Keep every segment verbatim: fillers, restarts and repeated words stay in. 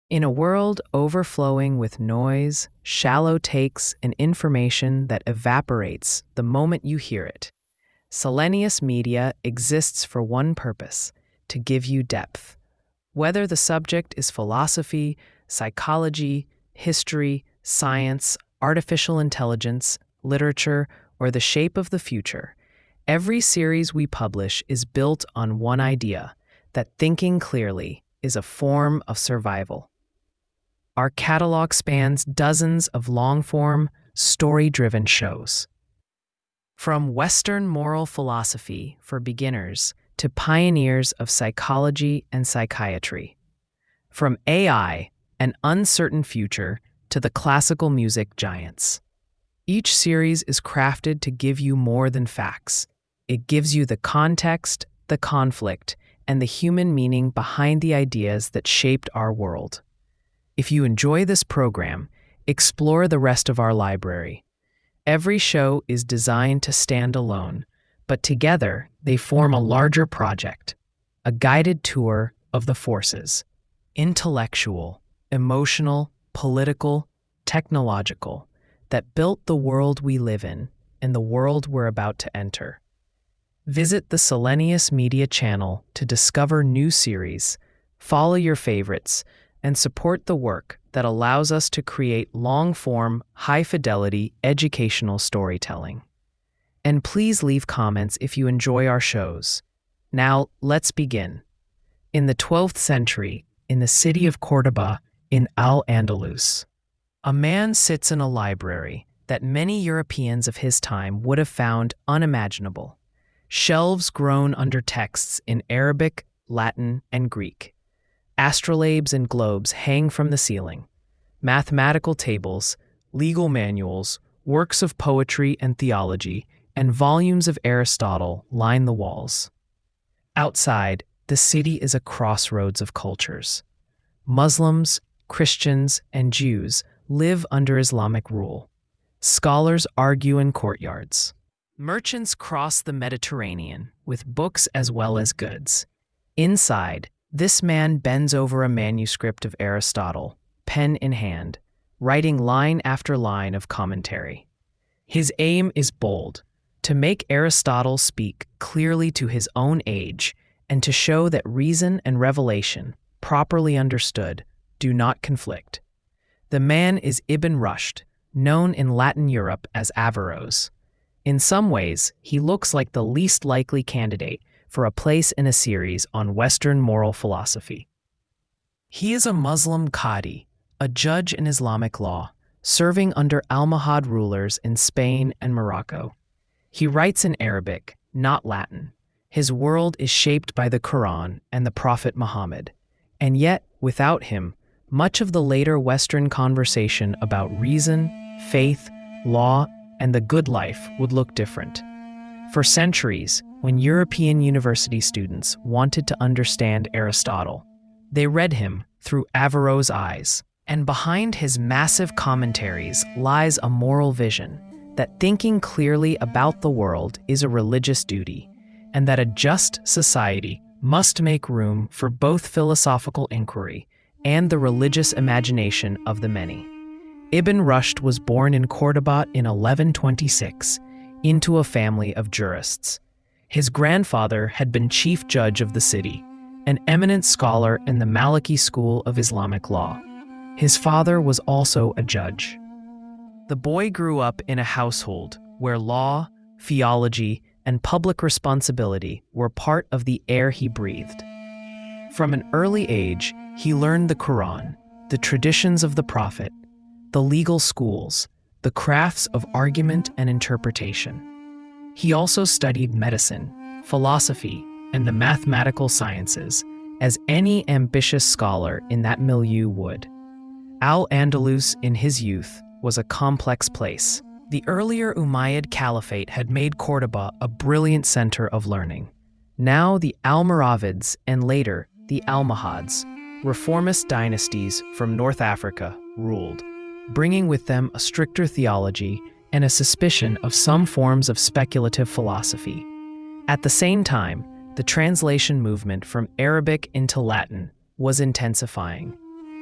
In a world overflowing with noise, shallow takes, and information that evaporates the moment you hear it, Selenius Media exists for one purpose: to give you depth. Whether the subject is philosophy, psychology, history, science, artificial intelligence, literature, or the shape of the future, every series we publish is built on one idea: that thinking clearly is a form of survival. Our catalog spans dozens of long-form, story-driven shows. From Western moral philosophy for beginners to pioneers of psychology and psychiatry. From A I, an uncertain future, to the classical music giants. Each series is crafted to give you more than facts. It gives you the context, the conflict, and the human meaning behind the ideas that shaped our world. If you enjoy this program, explore the rest of our library. Every show is designed to stand alone, but together they form a larger project, a guided tour of the forces: intellectual, emotional, political, technological, that built the world we live in and the world we're about to enter. Visit the Selenius Media channel to discover new series, follow your favorites, and support the work that allows us to create long-form, high-fidelity educational storytelling. And please leave comments if you enjoy our shows. Now, let's begin. In the twelfth century, in the city of Córdoba, in Al-Andalus, a man sits in a library that many Europeans of his time would have found unimaginable. Shelves groan under texts in Arabic, Latin, and Greek. Astrolabes and globes hang from the ceiling. Mathematical tables, legal manuals, works of poetry and theology, and volumes of Aristotle line the walls. Outside, the city is a crossroads of cultures. Muslims, Christians, and Jews live under Islamic rule. Scholars argue in courtyards. Merchants cross the Mediterranean with books as well as goods. Inside, this man bends over a manuscript of Aristotle, pen in hand, writing line after line of commentary. His aim is bold: to make Aristotle speak clearly to his own age and to show that reason and revelation, properly understood, do not conflict. The man is Ibn Rushd, known in Latin Europe as Averroes. In some ways, he looks like the least likely candidate for a place in a series on Western moral philosophy. He is a Muslim qadi, a judge in Islamic law, serving under Almohad rulers in Spain and Morocco. He writes in Arabic, not Latin. His world is shaped by the Quran and the Prophet Muhammad, and yet, without him, much of the later Western conversation about reason, faith, law, and the good life would look different. For centuries, when European university students wanted to understand Aristotle, they read him through Averroes' eyes, and behind his massive commentaries lies a moral vision that thinking clearly about the world is a religious duty, and that a just society must make room for both philosophical inquiry and the religious imagination of the many. Ibn Rushd was born in Córdoba in eleven twenty-six into a family of jurists. His grandfather had been chief judge of the city, an eminent scholar in the Maliki school of Islamic law. His father was also a judge. The boy grew up in a household where law, theology, and public responsibility were part of the air he breathed. From an early age, he learned the Quran, the traditions of the Prophet, the legal schools, the crafts of argument and interpretation. He also studied medicine, philosophy, and the mathematical sciences, as any ambitious scholar in that milieu would. Al-Andalus in his youth was a complex place. The earlier Umayyad Caliphate had made Córdoba a brilliant center of learning. Now the Almoravids and later the Almohads, reformist dynasties from North Africa, ruled, bringing with them a stricter theology and a suspicion of some forms of speculative philosophy. At the same time, the translation movement from Arabic into Latin was intensifying.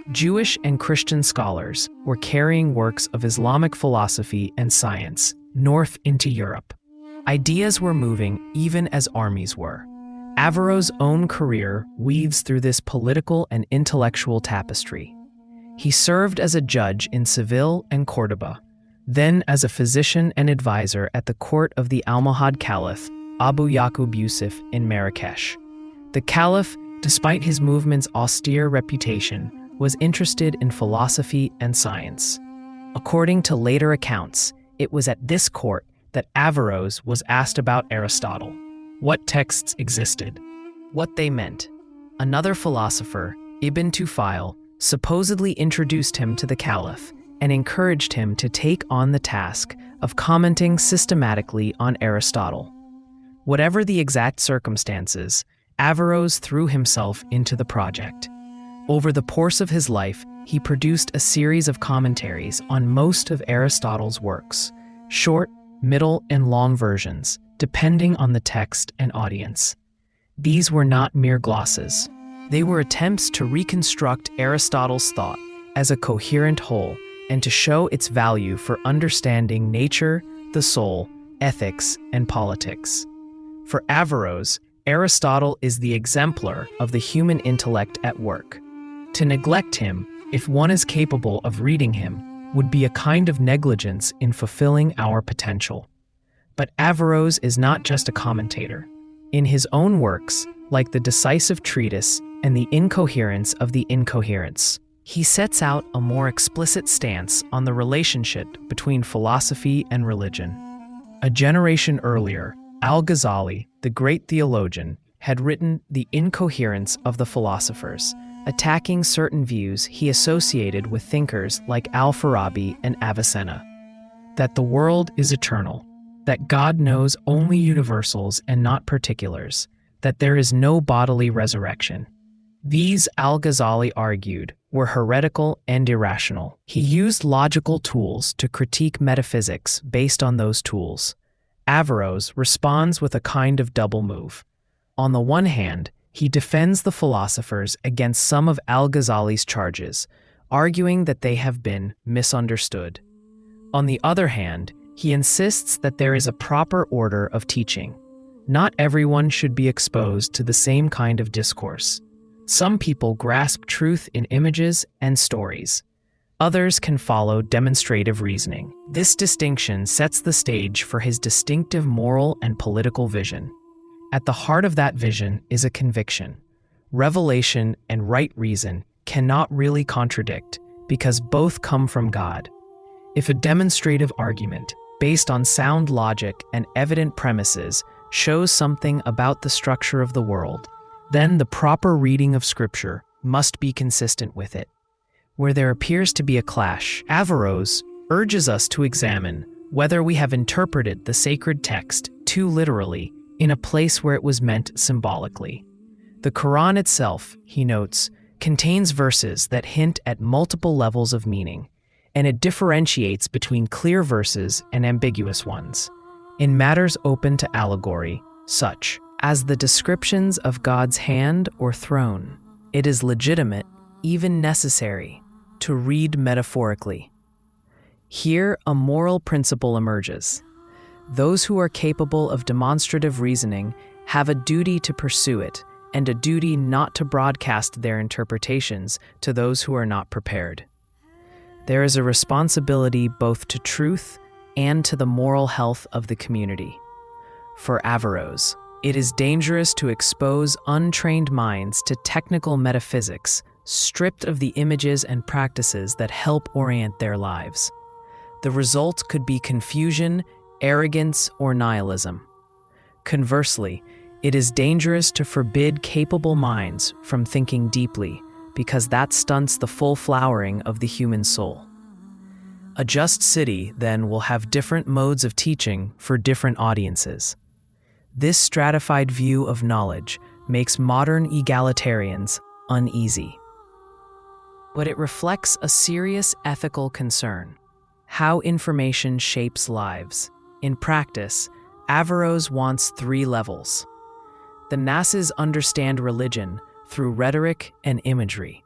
Jewish and Christian scholars were carrying works of Islamic philosophy and science north into Europe. Ideas were moving even as armies were. Averroes' own career weaves through this political and intellectual tapestry. He served as a judge in Seville and Córdoba, then as a physician and advisor at the court of the Almohad Caliph, Abu Yaqub Yusuf in Marrakesh. The Caliph, despite his movement's austere reputation, was interested in philosophy and science. According to later accounts, it was at this court that Averroes was asked about Aristotle, what texts existed, what they meant. Another philosopher, Ibn Tufayl, supposedly introduced him to the Caliph and encouraged him to take on the task of commenting systematically on Aristotle. Whatever the exact circumstances, Averroes threw himself into the project. Over the course of his life, he produced a series of commentaries on most of Aristotle's works, short, middle, and long versions, depending on the text and audience. These were not mere glosses. They were attempts to reconstruct Aristotle's thought as a coherent whole and to show its value for understanding nature, the soul, ethics, and politics. For Averroes, Aristotle is the exemplar of the human intellect at work. To neglect him, if one is capable of reading him, would be a kind of negligence in fulfilling our potential. But Averroes is not just a commentator. In his own works, like the Decisive Treatise and the Incoherence of the Incoherence, he sets out a more explicit stance on the relationship between philosophy and religion. A generation earlier, Al-Ghazali, the great theologian, had written The Incoherence of the Philosophers, attacking certain views he associated with thinkers like Al-Farabi and Avicenna. That the world is eternal, that God knows only universals and not particulars, that there is no bodily resurrection. These, Al-Ghazali argued, were heretical and irrational. He used logical tools to critique metaphysics based on those tools. Averroes responds with a kind of double move. On the one hand, he defends the philosophers against some of Al-Ghazali's charges, arguing that they have been misunderstood. On the other hand, he insists that there is a proper order of teaching. Not everyone should be exposed to the same kind of discourse. Some people grasp truth in images and stories. Others can follow demonstrative reasoning. This distinction sets the stage for his distinctive moral and political vision. At the heart of that vision is a conviction. Revelation and right reason cannot really contradict because both come from God. If a demonstrative argument, based on sound logic and evident premises, shows something about the structure of the world, then the proper reading of Scripture must be consistent with it. Where there appears to be a clash, Averroes urges us to examine whether we have interpreted the sacred text too literally in a place where it was meant symbolically. The Quran itself, he notes, contains verses that hint at multiple levels of meaning, and it differentiates between clear verses and ambiguous ones. In matters open to allegory, such as the descriptions of God's hand or throne, it is legitimate, even necessary, to read metaphorically. Here, a moral principle emerges. Those who are capable of demonstrative reasoning have a duty to pursue it and a duty not to broadcast their interpretations to those who are not prepared. There is a responsibility both to truth and to the moral health of the community. For Averroes, it is dangerous to expose untrained minds to technical metaphysics, stripped of the images and practices that help orient their lives. The result could be confusion, arrogance, or nihilism. Conversely, it is dangerous to forbid capable minds from thinking deeply, because that stunts the full flowering of the human soul. A just city, then, will have different modes of teaching for different audiences. This stratified view of knowledge makes modern egalitarians uneasy. But it reflects a serious ethical concern: how information shapes lives. In practice, Averroes wants three levels. The masses understand religion through rhetoric and imagery.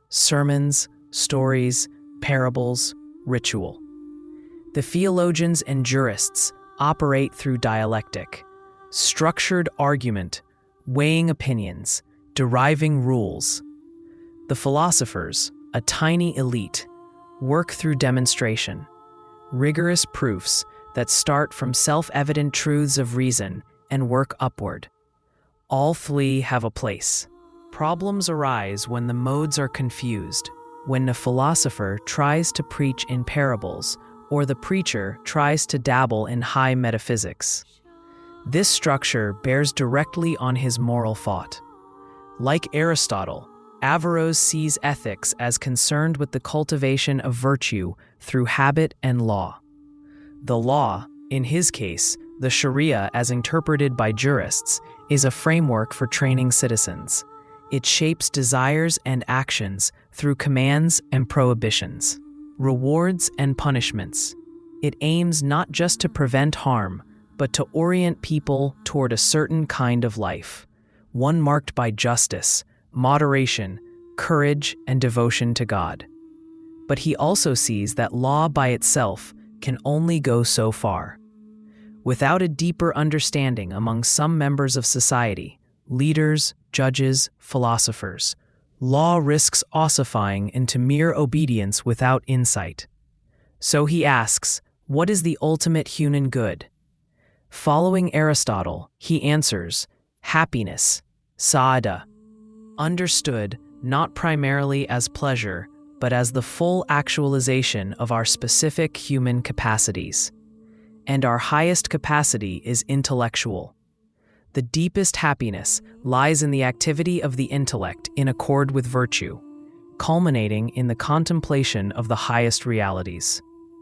sermons, stories, parables, ritual. The theologians and jurists operate through dialectic, structured argument, weighing opinions, deriving rules. The philosophers, a tiny elite, work through demonstration, rigorous proofs that start from self-evident truths of reason and work upward. All three have a place. Problems arise when the modes are confused, when the philosopher tries to preach in parables or the preacher tries to dabble in high metaphysics. This structure bears directly on his moral thought. Like Aristotle, Averroes sees ethics as concerned with the cultivation of virtue through habit and law. The law, in his case, the Sharia as interpreted by jurists, is a framework for training citizens. It shapes desires and actions through commands and prohibitions, rewards and punishments. It aims not just to prevent harm, but to orient people toward a certain kind of life, one marked by justice, moderation, courage, and devotion to God. But he also sees that law by itself can only go so far. Without a deeper understanding among some members of society, leaders, judges, philosophers, law risks ossifying into mere obedience without insight. So he asks, what is the ultimate human good? Following Aristotle, he answers, happiness, sa'ada, understood not primarily as pleasure, but as the full actualization of our specific human capacities. And our highest capacity is intellectual. The deepest happiness lies in the activity of the intellect in accord with virtue, culminating in the contemplation of the highest realities.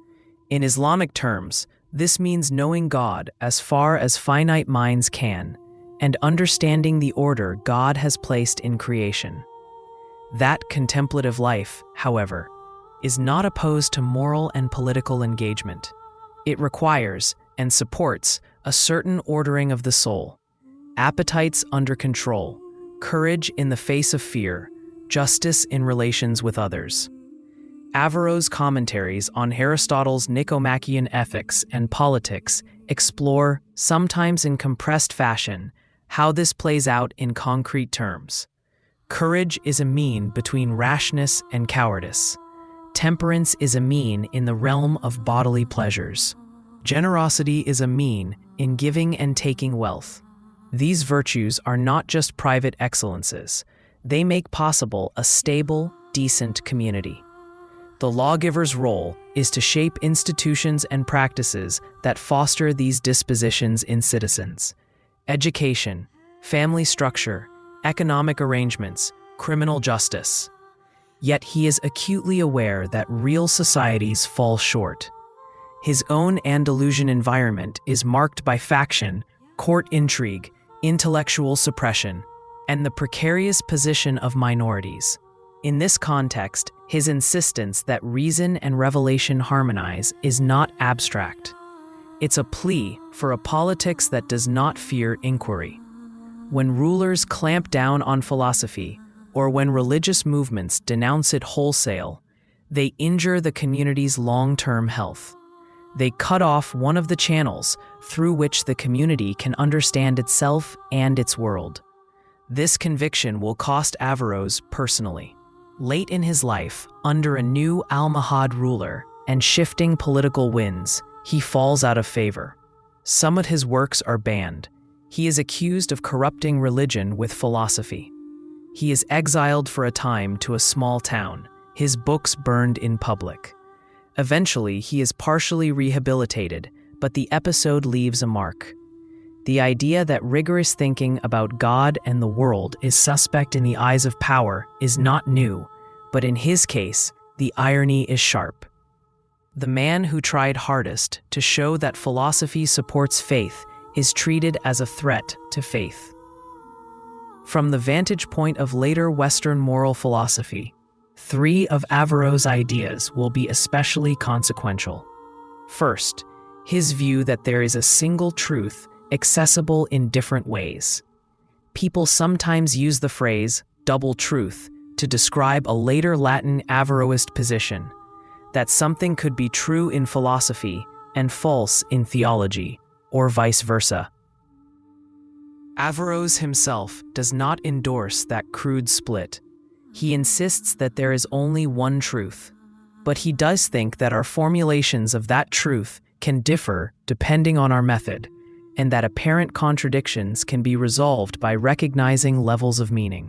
In Islamic terms, this means knowing God as far as finite minds can, and understanding the order God has placed in creation. That contemplative life, however, is not opposed to moral and political engagement. It requires and supports a certain ordering of the soul, appetites under control, courage in the face of fear, justice in relations with others. Averroes' commentaries on Aristotle's Nicomachean Ethics and Politics explore, sometimes in compressed fashion, how this plays out in concrete terms. Courage is a mean between rashness and cowardice. Temperance is a mean in the realm of bodily pleasures. Generosity is a mean in giving and taking wealth. These virtues are not just private excellences. They make possible a stable, decent community. The lawgiver's role is to shape institutions and practices that foster these dispositions in citizens. Education, family structure, economic arrangements, criminal justice. Yet he is acutely aware that real societies fall short. His own Andalusian environment is marked by faction, court intrigue, intellectual suppression, and the precarious position of minorities. In this context, his insistence that reason and revelation harmonize is not abstract. It's a plea for a politics that does not fear inquiry. When rulers clamp down on philosophy, or when religious movements denounce it wholesale, they injure the community's long-term health. They cut off one of the channels through which the community can understand itself and its world. This conviction will cost Averroes personally. Late in his life, under a new Almohad ruler and shifting political winds, he falls out of favor. Some of his works are banned. He is accused of corrupting religion with philosophy. He is exiled for a time to a small town, his books burned in public. Eventually, he is partially rehabilitated, but the episode leaves a mark. The idea that rigorous thinking about God and the world is suspect in the eyes of power is not new, but in his case, the irony is sharp. The man who tried hardest to show that philosophy supports faith is treated as a threat to faith. From the vantage point of later Western moral philosophy, three of Averroes' ideas will be especially consequential. First, his view that there is a single truth accessible in different ways. People sometimes use the phrase double truth to describe a later Latin Averroist position, that something could be true in philosophy and false in theology, or vice versa. Averroes himself does not endorse that crude split. He insists that there is only one truth, but he does think that our formulations of that truth can differ depending on our method, and that apparent contradictions can be resolved by recognizing levels of meaning.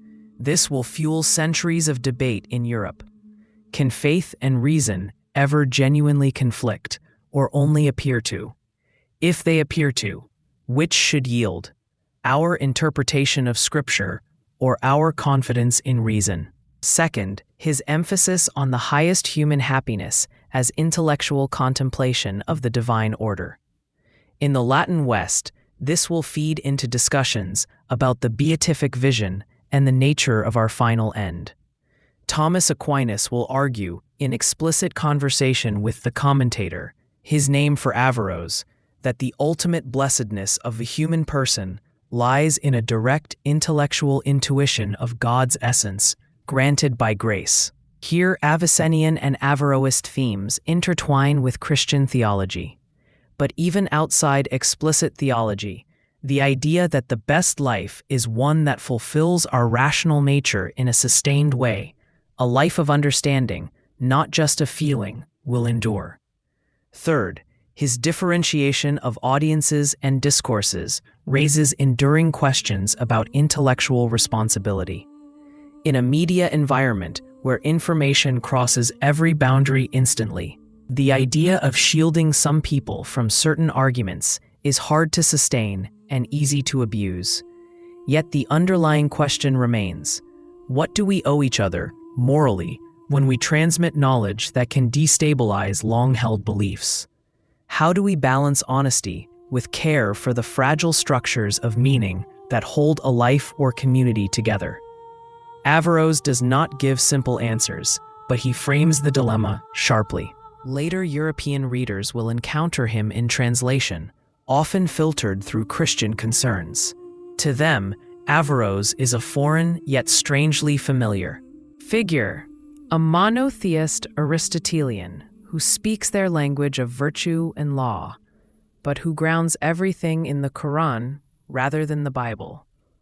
This will fuel centuries of debate in Europe. Can faith and reason ever genuinely conflict, or only appear to? If they appear to, which should yield? Our interpretation of Scripture, or our confidence in reason? Second, his emphasis on the highest human happiness as intellectual contemplation of the divine order. In the Latin West, this will feed into discussions about the beatific vision and the nature of our final end. Thomas Aquinas will argue, in explicit conversation with the commentator, his name for Averroes, that the ultimate blessedness of the human person lies in a direct intellectual intuition of God's essence, granted by grace. Here, Avicennian and Averroist themes intertwine with Christian theology. But even outside explicit theology, the idea that the best life is one that fulfills our rational nature in a sustained way, a life of understanding, not just a feeling, will endure. Third, his differentiation of audiences and discourses raises enduring questions about intellectual responsibility. In a media environment where information crosses every boundary instantly, the idea of shielding some people from certain arguments is hard to sustain and easy to abuse. Yet the underlying question remains: what do we owe each other, morally, when we transmit knowledge that can destabilize long-held beliefs? How do we balance honesty with care for the fragile structures of meaning that hold a life or community together? Averroes does not give simple answers, but he frames the dilemma sharply. Later European readers will encounter him in translation, often filtered through Christian concerns. To them, Averroes is a foreign yet strangely familiar figure, a monotheist Aristotelian who speaks their language of virtue and law, but who grounds everything in the Quran rather than the Bible.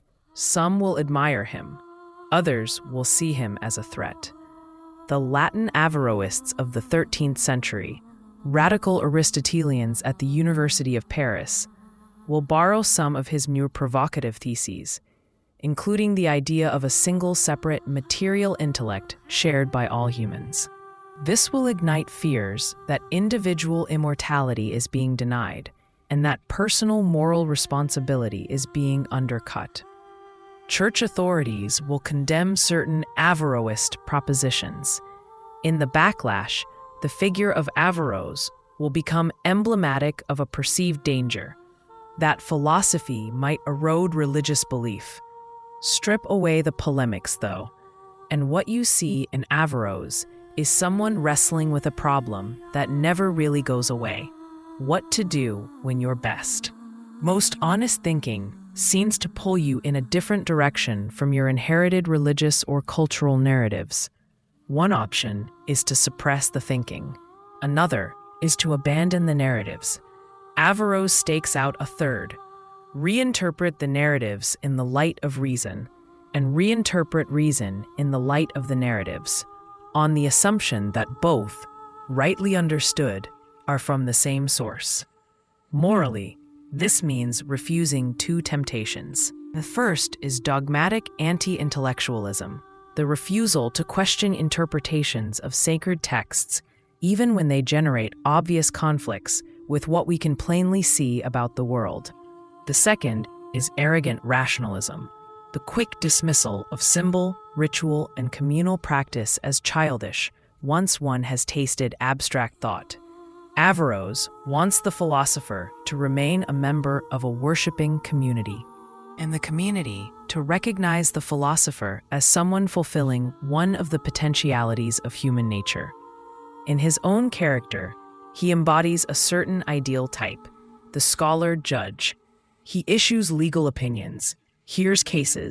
Some will admire him, others will see him as a threat. The Latin Averroists of the thirteenth century, radical Aristotelians at the University of Paris, will borrow some of his more provocative theses, including the idea of a single separate material intellect shared by all humans. This will ignite fears that individual immortality is being denied and that personal moral responsibility is being undercut. Church authorities will condemn certain Averroist propositions. In the backlash, the figure of Averroes will become emblematic of a perceived danger, that philosophy might erode religious belief. Strip away the polemics, though, and what you see in Averroes is someone wrestling with a problem that never really goes away: what to do when you're best. Most honest thinking seems to pull you in a different direction from your inherited religious or cultural narratives. One option is to suppress the thinking. Another is to abandon the narratives. Averroes stakes out a third: reinterpret the narratives in the light of reason, and reinterpret reason in the light of the narratives, on the assumption that both, rightly understood, are from the same source. Morally, this means refusing two temptations. The first is dogmatic anti-intellectualism, the refusal to question interpretations of sacred texts, even when they generate obvious conflicts with what we can plainly see about the world. The second is arrogant rationalism, the quick dismissal of symbol, ritual, and communal practice as childish once one has tasted abstract thought. Averroes wants the philosopher to remain a member of a worshipping community, and the community to recognize the philosopher as someone fulfilling one of the potentialities of human nature. In his own character, he embodies a certain ideal type, the scholar-judge. He issues legal opinions, hears cases,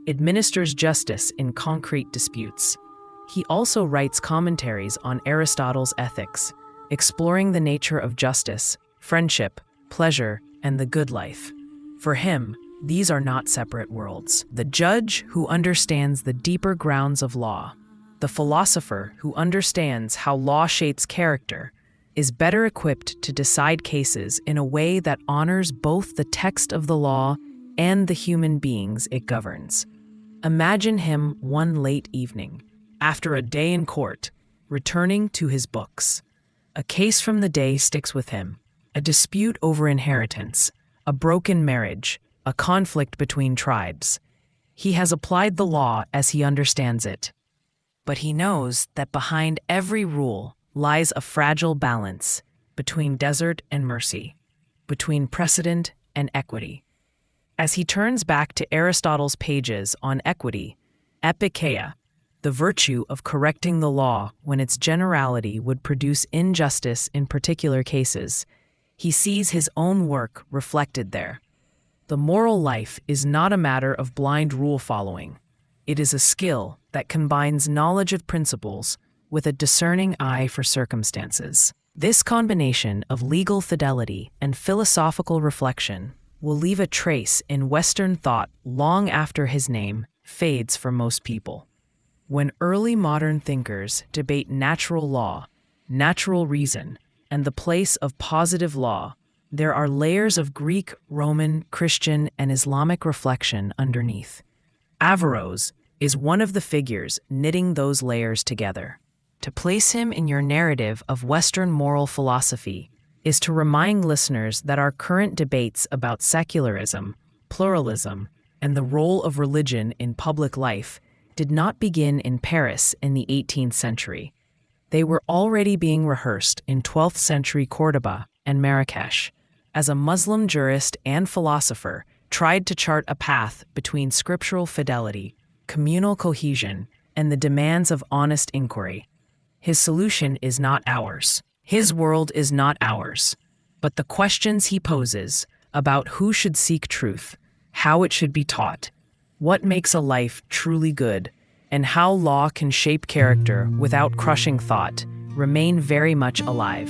administers justice in concrete disputes. He also writes commentaries on Aristotle's ethics, exploring the nature of justice, friendship, pleasure, and the good life. For him, these are not separate worlds. The judge who understands the deeper grounds of law, the philosopher who understands how law shapes character, is better equipped to decide cases in a way that honors both the text of the law and the human beings it governs. Imagine him one late evening, after a day in court, returning to his books. A case from the day sticks with him, a dispute over inheritance, a broken marriage, a conflict between tribes. He has applied the law as he understands it. But he knows that behind every rule lies a fragile balance between desert and mercy, between precedent and equity. As he turns back to Aristotle's pages on equity, epikeia, the virtue of correcting the law when its generality would produce injustice in particular cases, he sees his own work reflected there. The moral life is not a matter of blind rule-following. It is a skill that combines knowledge of principles with a discerning eye for circumstances. This combination of legal fidelity and philosophical reflection will leave a trace in Western thought long after his name fades for most people. When early modern thinkers debate natural law, natural reason, and the place of positive law, there are layers of Greek, Roman, Christian, and Islamic reflection underneath. Averroes is one of the figures knitting those layers together. To place him in your narrative of Western moral philosophy is to remind listeners that our current debates about secularism, pluralism, and the role of religion in public life did not begin in Paris in the eighteenth century. They were already being rehearsed in twelfth century Cordoba and Marrakesh, as a Muslim jurist and philosopher tried to chart a path between scriptural fidelity, communal cohesion, and the demands of honest inquiry. His solution is not ours. His world is not ours. But the questions he poses about who should seek truth, how it should be taught, what makes a life truly good, and how law can shape character without crushing thought remain very much alive.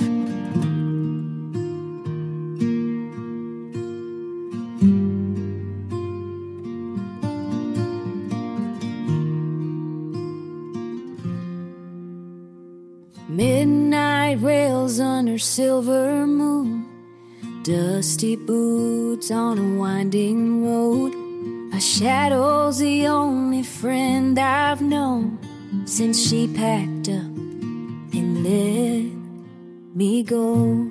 Midnight rails under silver moon, dusty boots on a winding road. A shadow's the only friend I've known since she packed up and let me go.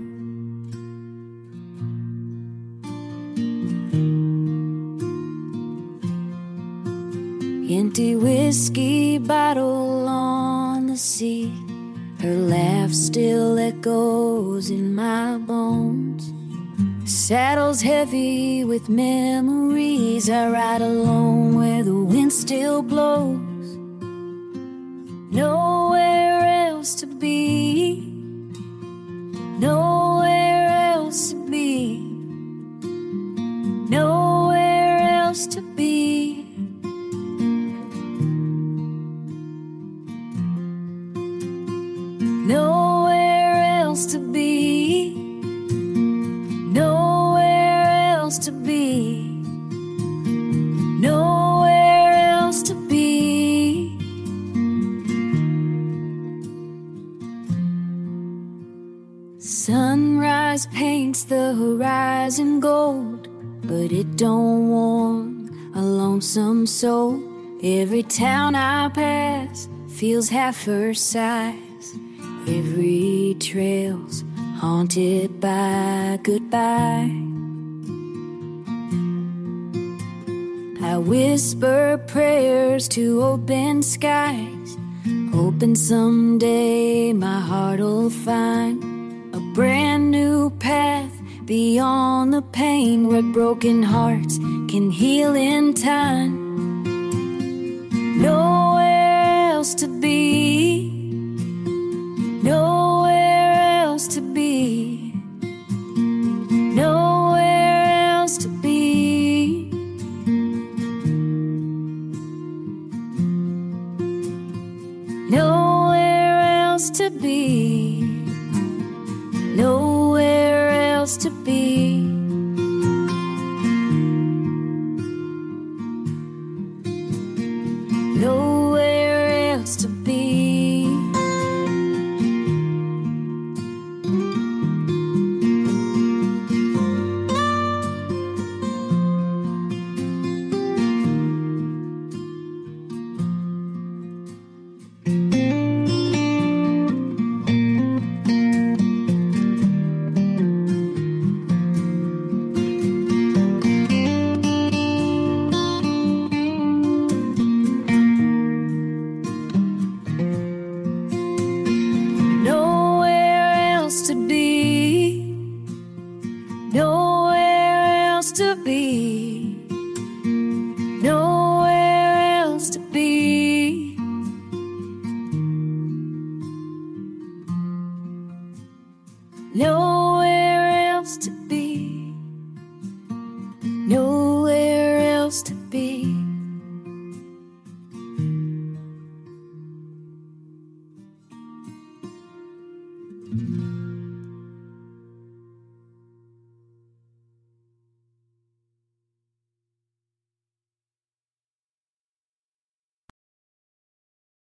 Empty whiskey bottle on the seat, her laugh still echoes in my bones. Saddle's heavy with memories. I ride alone where the wind still blows. Nowhere else to be, nowhere else to be, nowhere else to be. Nowhere else to be, nowhere else to be, nowhere else to be. Sunrise paints the horizon gold, but it don't warm a lonesome soul. Every town I pass feels half her size. Every trail's haunted by goodbye. I whisper prayers to open skies, hoping someday my heart'll find a brand new path beyond the pain, where broken hearts can heal in time. Nowhere else to be, nowhere else to be, nowhere else to be. me. Nowhere else to be. No